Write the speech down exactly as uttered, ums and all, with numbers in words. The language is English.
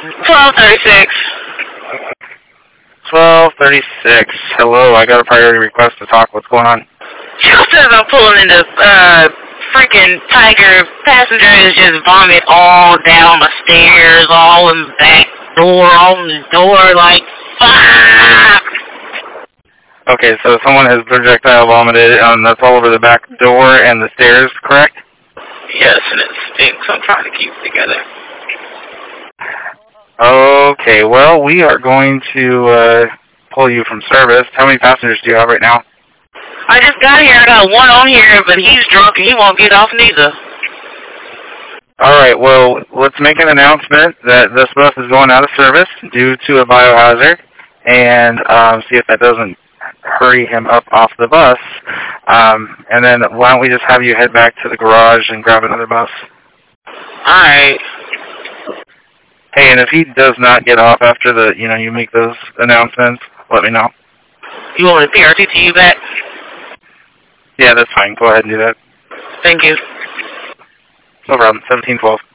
twelve thirty-six. twelve thirty-six. Hello, I got a priority request to talk. What's going on? Just as I'm pulling in the uh, freaking Tiger, passengers just vomit all down the stairs, all in the back door, all in the door, like, fuck! Okay, so someone has projectile vomited, um, that's all over the back door and the stairs, correct? Yes, and it stinks. I'm trying to keep it together. Okay, well, we are going to uh, pull you from service. How many passengers do you have right now? I just got here. I got one on here, but he's drunk and he won't get off neither. All right, well, let's make an announcement that this bus is going out of service due to a biohazard, and um, see if that doesn't hurry him up off the bus. Um, and then why don't we just have you head back to the garage and grab another bus? All right. Hey, and if he does not get off after the, you know, you make those announcements, let me know. You want me to P R T to you back? Yeah, that's fine. Go ahead and do that. Thank you. No problem. seventeen twelve.